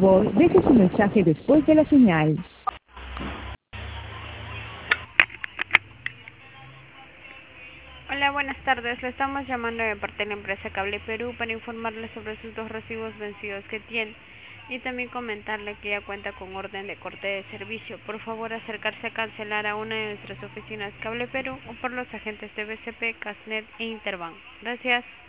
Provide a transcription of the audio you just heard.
favor, deje su mensaje después de la señal. Hola, buenas tardes. Le estamos llamando de parte de la empresa Cable Perú para informarle sobre sus 2 recibos vencidos que tiene y también comentarle que ya cuenta con orden de corte de servicio. Por favor, acercarse a cancelar a una de nuestras oficinas Cable Perú o por los agentes de BCP, Casnet e Interbank. Gracias.